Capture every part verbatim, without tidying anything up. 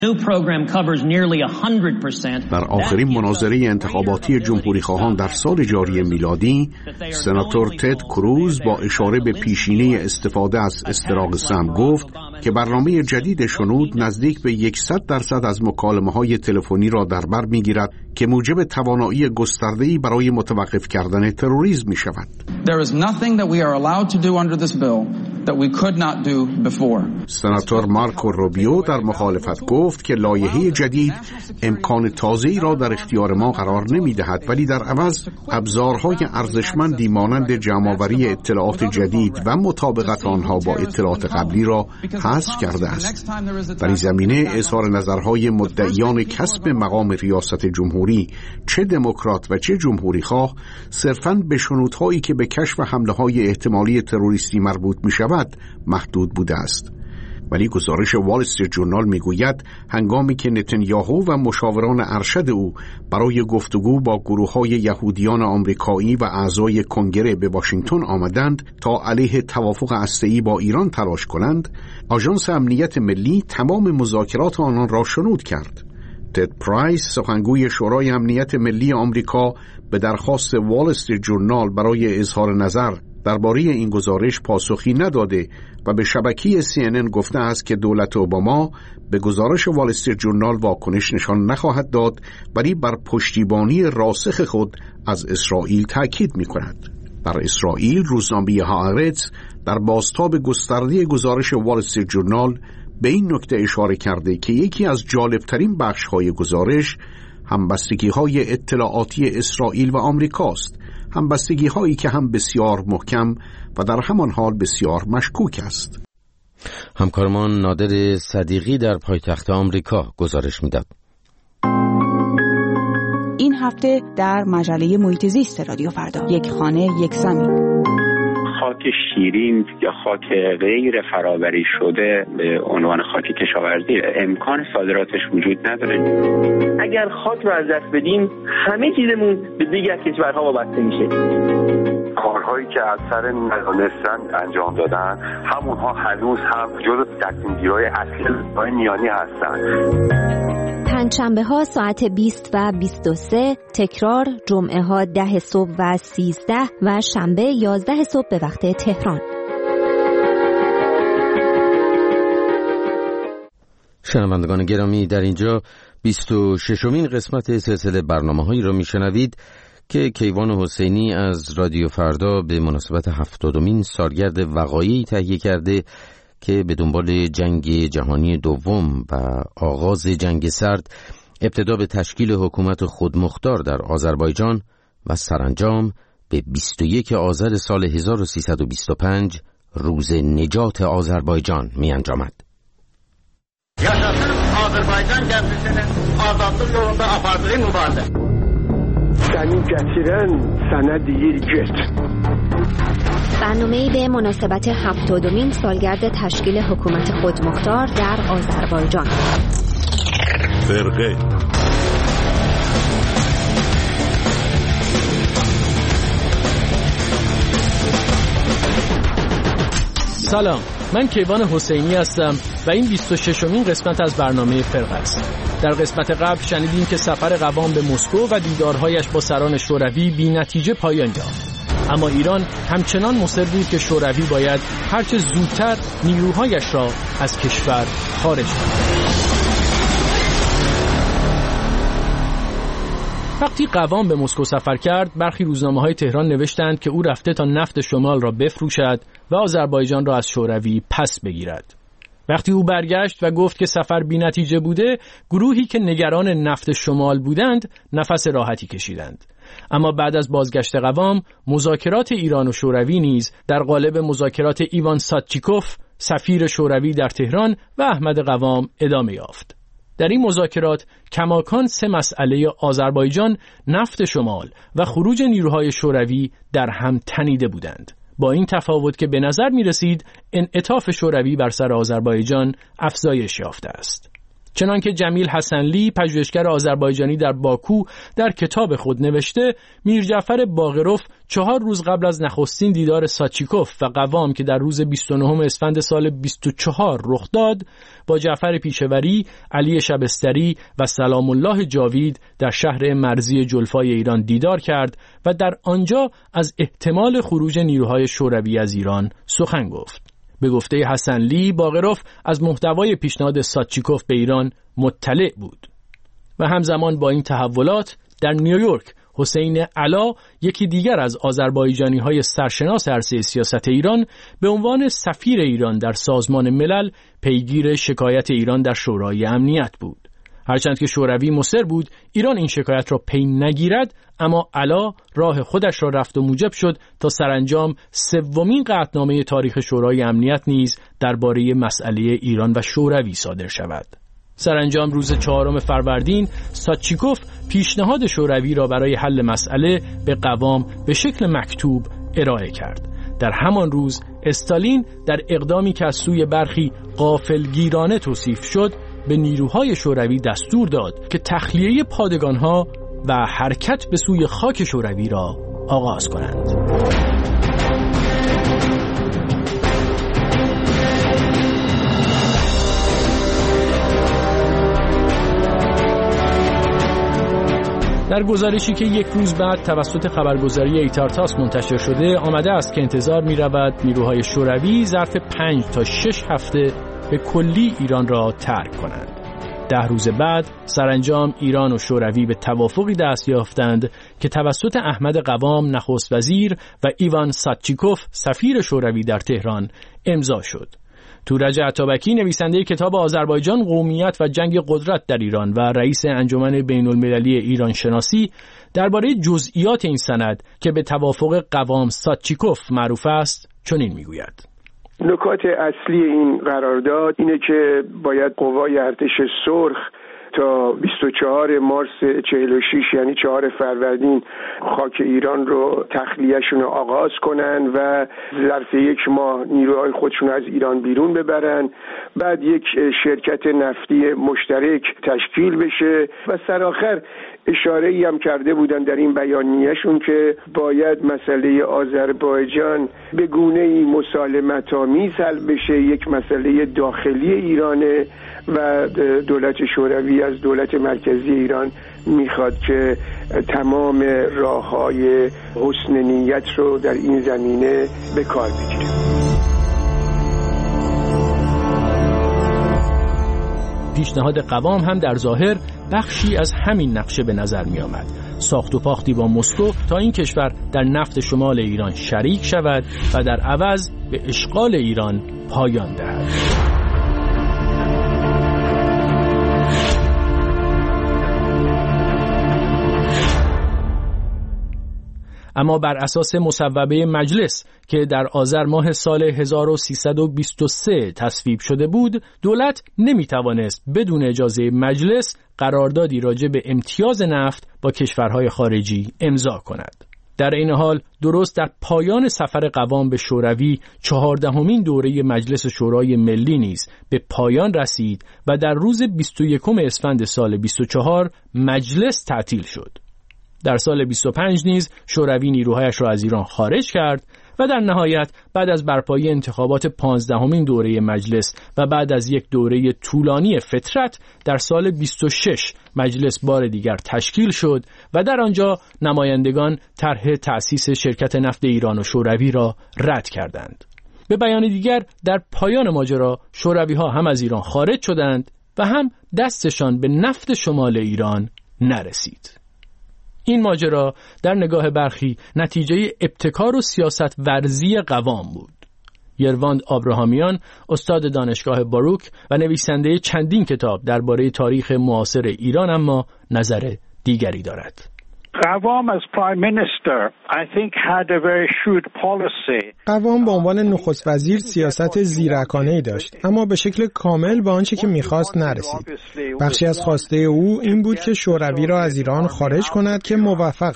در آخرین مناظره انتخاباتی جمهوری‌خواهان در سال جاری میلادی، سناتور تد کروز با اشاره به پیشینه استفاده از استراق سم گفت که برنامه جدید شنود نزدیک به صد درصد از مکالمه‌های تلفنی را در بر می‌گیرد که موجب توانایی گسترده‌ای برای متوقف کردن تروریسم می‌شود. There is nothing that we are allowed to do under this bill that we could not do before. سناتور مارکو روبیو در مخالفت گفت که لایحه جدید امکان تازه‌ای را در اختیار ما قرار نمی‌دهد، ولی در عوض ابزارهای ارزشمندی مانند جمع‌آوری اطلاعات جدید و مطابقت آنها با اطلاعات قبلی را حذف کرده است. در این زمینه اظهار نظرهای مدعیان کسب مقام ریاست جمهوری، چه دموکرات و چه جمهوری خواه، صرفاً به شنودهایی که به کشف حمله‌های احتمالی تروریستی مربوط می‌شود محدود بوده است. ولی گزارش وال استریت جورنال میگوید هنگامی که نتانیاهو و مشاوران ارشد او برای گفتگو با گروه‌های یهودیان آمریکایی و اعضای کنگره به واشنگتن آمدند تا علیه توافق هسته‌ای با ایران تلاش کنند، آژانس امنیت ملی تمام مذاکرات آنان را شنود کرد. تد پرایس، سخنگوی شورای امنیت ملی آمریکا، به درخواست وال استریت جورنال برای اظهار نظر درباره این گزارش پاسخی نداده و به شبکه سی ان ان گفته است که دولت اوباما به گزارش وال استریت جورنال واکنش نشان نخواهد داد، ولی بر پشتیبانی راسخ خود از اسرائیل تاکید می‌کند. در اسرائیل روزنامه هآرتز در بازتاب گسترده گزارش وال استریت جورنال به این نکته اشاره کرده که یکی از جالبترین بخش‌های گزارش همبستگی‌های اطلاعاتی اسرائیل و آمریکاست، همبستگی‌هایی که هم بسیار محکم و در همان حال بسیار مشکوک است. همکارمان نادر صدیقی در پایتخت آمریکا گزارش می‌داد. این هفته در مجله محیط زیست رادیو فردا، یک خانه یک زمین. خاک شیرین یا خاک غیر فرآوری شده به عنوان خاک کشاورزی امکان صادراتش وجود نداره. اگر خاک رو از دست بدیم همه چیزمون به دیگر کشورها وابسته میشه. کارهایی که از سر ندانستن انجام دادن همونها هنوز هم جزو تصمیم‌گیری‌های اصلی های میانی هستن. پنجشنبه ها ساعت بیست و بیست و سه، تکرار جمعه ها ده صبح و سیزده و شنبه یازده صبح به وقت تهران. شنوندگان گرامی، در اینجا بیست و ششمین قسمت سلسله برنامه‌هایی را میشنوید که کیوان حسینی از رادیو فردا به مناسبت هفتادمین سالگرد وقایعی تهیه کرده که به دنبال جنگ جهانی دوم و آغاز جنگ سرد ابتدا به تشکیل حکومت خودمختار در آذربایجان و سرانجام به بیست و یک آذر سال هزار و سیصد و بیست و پنج روز نجات آذربایجان می انجامد. Yaşasın Azərbaycan gənclərinin azadlıq yolunda apardığı mübarizə. Səni gətirən sənə deyir get. برنامه‌ای به مناسبت هفتادمین سالگرد تشکیل حکومت خودمختار در آذربایجان. فرقه سلام، من کیوان حسینی هستم و این بیست و ششمین قسمت از برنامه فرقه است. در قسمت قبل شنیدیم که سفر قوام به مسکو و دیدارهایش با سران شوروی بی نتیجه پایان یافت. اما ایران همچنان مصر بود که شوروی باید هرچه زودتر نیروهایش را از کشور خارج کند. وقتی قوام به مسکو سفر کرد، برخی روزنامه‌های تهران نوشتند که او رفته تا نفت شمال را بفروشد و آذربایجان را از شوروی پس بگیرد. وقتی او برگشت و گفت که سفر بی نتیجه بوده، گروهی که نگران نفت شمال بودند نفس راحتی کشیدند. اما بعد از بازگشت قوام، مذاکرات ایران و شوروی نیز در قالب مذاکرات ایوان ساتچیکوف، سفیر شوروی در تهران و احمد قوام ادامه یافت. در این مذاکرات کماکان سه مسئله آذربایجان، نفت شمال و خروج نیروهای شوروی در هم تنیده بودند، با این تفاوت که به نظر می رسید انعطاف شوروی بر سر آذربایجان افزایش یافته است. چنانکه جمیل حسنلی، پژوهشگر آذربایجانی در باکو، در کتاب خود نوشته، میر جعفر باقروف چهار روز قبل از نخستین دیدار ساتچیکوف و قوام که در روز بیست و نهم اسفند سال بیست و چهار رخ داد، با جعفر پیشوری، علی شبستری و سلام الله جاوید در شهر مرزی جلفای ایران دیدار کرد و در آنجا از احتمال خروج نیروهای شوروی از ایران سخن گفت. به گفته حسن لی، باقروف از محتوای پیشنهاد ساتچیکوف به ایران مطلع بود و همزمان با این تحولات در نیویورک حسین علا، یکی دیگر از آذربایجانی‌های سرشناس عرصه سیاست ایران، به عنوان سفیر ایران در سازمان ملل پیگیر شکایت ایران در شورای امنیت بود. هرچند که شوروی مصر بود ایران این شکایت را پی نگیرد، اما علا راه خودش را رفت و موجب شد تا سرانجام سومین قطعنامه تاریخ شورای امنیت نیز درباره مسئله ایران و شوروی صادر شود. سرانجام روز چهارم فروردین ساتچیکوف پیشنهاد شوروی را برای حل مسئله به قوام به شکل مکتوب ارائه کرد. در همان روز استالین در اقدامی که از سوی برخی غافلگیرانه توصیف شد به نیروهای شوروی دستور داد که تخلیه پادگانها و حرکت به سوی خاک شوروی را آغاز کنند. در گزارشی که یک روز بعد توسط خبرگزاری ایتارتاس منتشر شده آمده است که انتظار می رود نیروهای شوروی ظرف پنج تا شش هفته به کلی ایران را ترک کنند. ده روز بعد سرانجام ایران و شوروی به توافقی دست یافتند که توسط احمد قوام نخست وزیر و ایوان ساتچیکوف سفیر شوروی در تهران امضا شد. تورج عطابکی نویسنده کتاب آذربایجان، قومیت و جنگ قدرت در ایران و رئیس انجمن بین المللی ایران شناسی درباره جزئیات این سند که به توافق قوام ساتچیکوف معروف است چنین میگوید: نکات اصلی این قرارداد اینه که باید قوای ارتش سرخ تا بیست و چهارم مارس چهل و شش یعنی چهارم فروردین خاک ایران رو تخلیهشون رو آغاز کنن و ظرف یک ماه نیروهای خودشون از ایران بیرون ببرن، بعد یک شرکت نفتی مشترک تشکیل بشه و سرآخر اشاره‌ای هم کرده بودن در این بیانیه‌شون که باید مسئله آذربایجان به گونه‌ای مسالمت‌آمیز حل بشه، یک مسئله داخلی ایرانه و دولت شوروی از دولت مرکزی ایران میخواد که تمام راه‌های حسن نیت رو در این زمینه به کار بگیره. پیشنهاد قوام هم در ظاهر بخشی از همین نقشه به نظر می آمد. ساخت و پاختی با مسکو تا این کشور در نفت شمال ایران شریک شود و در عوض به اشغال ایران پایان دهد. اما بر اساس مصوبه مجلس که در آذر ماه سال هزار و سیصد و بیست و سه تصویب شده بود، دولت نمی توانست بدون اجازه مجلس قراردادی راجع به امتیاز نفت با کشورهای خارجی امضا کند. در این حال درست در پایان سفر قوام به شوروی چهاردهمین دوره مجلس شورای ملی نیز به پایان رسید و در روز بیست و یکم اسفند سال بیست و چهار مجلس تعطیل شد. در سال بیست و پنج نیز شوروی نیروهایش را از ایران خارج کرد و در نهایت بعد از برپایی انتخابات پانزدهمین دوره مجلس و بعد از یک دوره طولانی فترت در سال بیست و شش مجلس بار دیگر تشکیل شد و در آنجا نمایندگان طرح تأسیس شرکت نفت ایران و شوروی را رد کردند. به بیان دیگر در پایان ماجرا شوروی ها هم از ایران خارج شدند و هم دستشان به نفت شمال ایران نرسید. این ماجرا در نگاه برخی نتیجه ابتکار و سیاست ورزی قوام بود. یرواند آبراهامیان، استاد دانشگاه باروک و نویسنده چندین کتاب درباره تاریخ معاصر ایران، اما نظر دیگری دارد. قوام as prime minister I think had a very shrewd policy. قوام به عنوان نخست وزیر سیاست زیرکانه‌ای داشت، اما به شکل کامل به آنچه که می‌خواست نرسید. بخشی از خواسته او این بود که شوروی را از ایران خارج کند که موفق شد،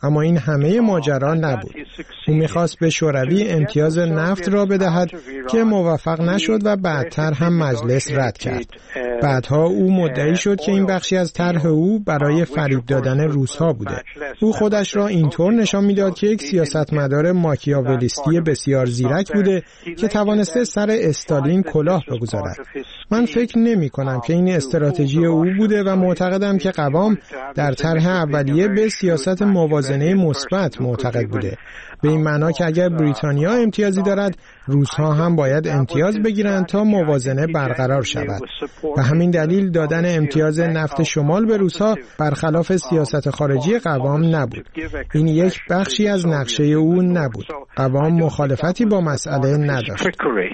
اما این همه ماجرا نبود. او میخواست به شوروی امتیاز نفت را بدهد که موفق نشد و بعدتر هم مجلس رد کرد. بعدها او مدعی شد که این بخشی از طرح او برای فریب دادن روس‌ها بوده. او خودش را اینطور نشان میداد که یک سیاستمدار ماکیاولیستی بسیار زیرک بوده که توانسته سر استالین کلاه بگذارد. من فکر نمی کنم که این استراتژی او بوده و معتقدم که قوام در طرح اولیه به سیاست موازنه مثبت معتقد بوده. به این معنا که اگر بریتانیا امتیازی دارد، روس‌ها هم باید امتیاز بگیرند تا موازنه برقرار شود. به همین دلیل دادن امتیاز نفت شمال به روس‌ها برخلاف سیاست خارجی قوام نبود. این یک بخشی از نقشه او نبود. قوام مخالفتی با مسئله نداشت.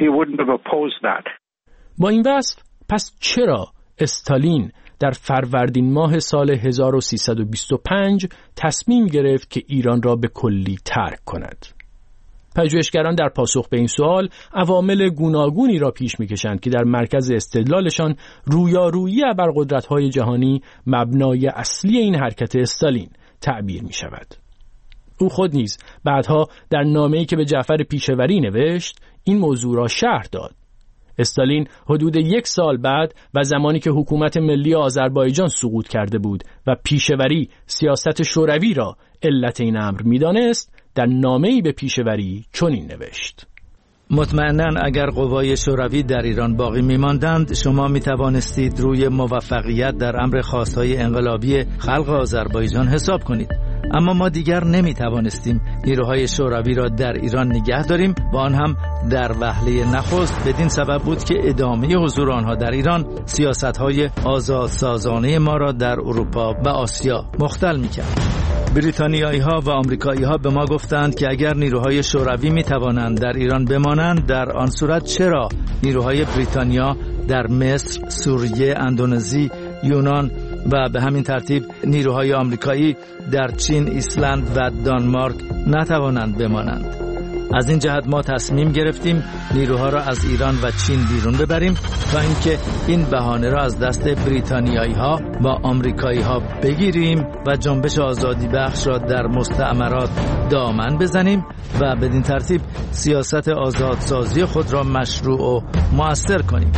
با این وصف پس چرا استالین در فروردین ماه سال هزار و سیصد و بیست و پنج تصمیم گرفت که ایران را به کلی ترک کند؟ پژوهشگران در پاسخ به این سوال عوامل گوناگونی را پیش می‌کشند که در مرکز استدلالشان رویارویی ابرقدرت‌های جهانی مبنای اصلی این حرکت استالین تعبیر می‌شود. او خود نیز بعدها در نامه‌ای که به جعفر پیشوری نوشت این موضوع را شرح داد. استالین حدود یک سال بعد و زمانی که حکومت ملی آذربایجان سقوط کرده بود و پیشوری سیاست شوروی را علت این امر می‌دانست، در نامه‌ای به پیشوری چنین نوشت: مطمئناً اگر قوای شوروی در ایران باقی می‌ماندند، شما می‌توانستید روی موفقیت در امر خواست‌های انقلابی خلق آذربایجان حساب کنید. اما ما دیگر نمی‌توانستیم نیروهای شوروی را در ایران نگه داریم و آن هم در وهله نخست بدین سبب بود که ادامه حضور آنها در ایران سیاست‌های آزادسازانه ما را در اروپا و آسیا مختل می‌کرد. بریتانیایی ها و آمریکایی ها به ما گفتند که اگر نیروهای شوروی می توانند در ایران بمانند، در آن صورت چرا نیروهای بریتانیا در مصر، سوریه، اندونزی، یونان و به همین ترتیب نیروهای آمریکایی در چین، ایسلند و دانمارک نتوانند بمانند؟ از این جهت ما تصمیم گرفتیم نیروها را از ایران و چین بیرون ببریم تا اینکه این بهانه را از دست بریتانیایی ها و آمریکایی ها بگیریم و جنبش آزادی بخش را در مستعمرات دامن بزنیم و بدین ترتیب سیاست آزادسازی خود را مشروع و مؤثر کنیم.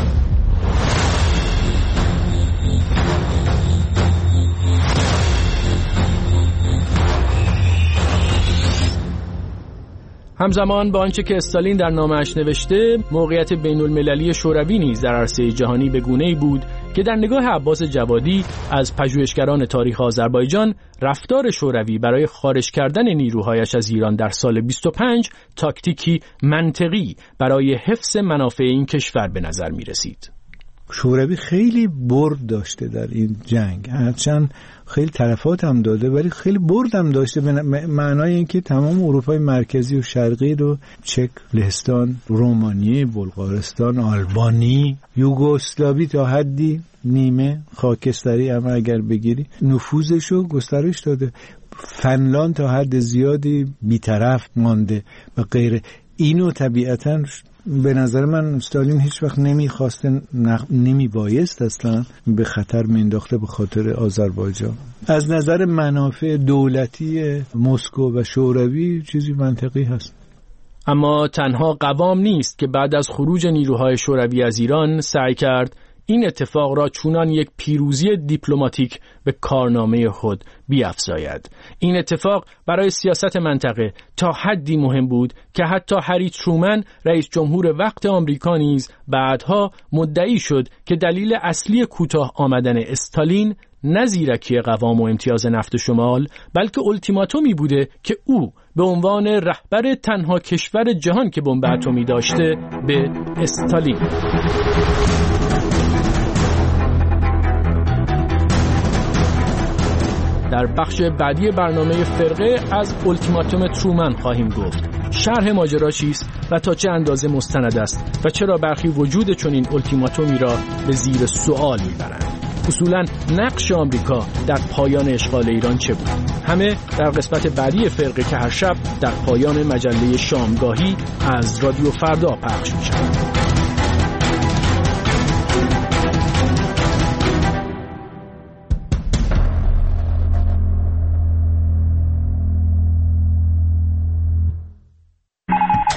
همزمان با آنچه که استالین در نامه‌اش نوشته، موقعیت بین المللی شوروی نیز در عرصه جهانی به گونه‌ای بود که در نگاه عباس جوادی از پژوهشگران تاریخ آذربایجان، رفتار شوروی برای خارج کردن نیروهایش از ایران در سال بیست و پنج تاکتیکی منطقی برای حفظ منافع این کشور به نظر می رسید. شوروی خیلی برد داشته در این جنگ، هرچند خیلی تلفات هم داده ولی خیلی برد هم داشته، به معنای اینکه تمام اروپای مرکزی و شرقی رو، چک، لهستان، رومانی، بلغارستان، آلبانی، یوگسلاوی تا حدی نیمه خاکستری هم اگر بگیری نفوذش رو گسترش داده. فنلاند تا حد زیادی بی‌طرف مانده و غیره. اینو طبیعتاً به نظر من استالین هیچ وقت نمیخواسته، نمیبایست اصلا به خطر مینداخته به خاطر آذربایجان. از نظر منافع دولتی مسکو و شوروی چیزی منطقی هست. اما تنها قوام نیست که بعد از خروج نیروهای شوروی از ایران سعی کرد این اتفاق را چونان یک پیروزی دیپلماتیک به کارنامه خود بیفزاید. این اتفاق برای سیاست منطقه تا حدی مهم بود که حتی هری ترومن، رئیس جمهور وقت آمریکا نیز بعدها مدعی شد که دلیل اصلی کوتاه آمدن استالین نه زیرکی قوام و امتیاز نفت شمال، بلکه التیماتومی بوده که او به عنوان رهبر تنها کشور جهان که بمب اتمی داشته به استالین. در بخش بعدی برنامه فرقه از التیماتوم ترومن خواهیم گفت. شرح ماجرا چیست و تا چه اندازه مستند است و چرا برخی وجود چنین التیماتومی را به زیر سوال میبرند. اصولاً نقش آمریکا در پایان اشغال ایران چه بود؟ همه در قسمت بعدی فرقه که هر شب در پایان مجله شامگاهی از رادیو فردا پخش میشود.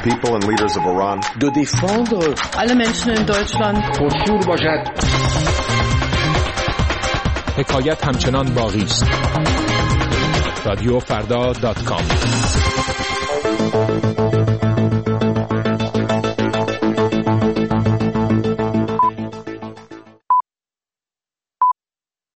people and leaders of Iran. de défendre alle Menschen in Deutschland پرشور باشد. حکایت همچنان باقی است. رادیو فردا دات کام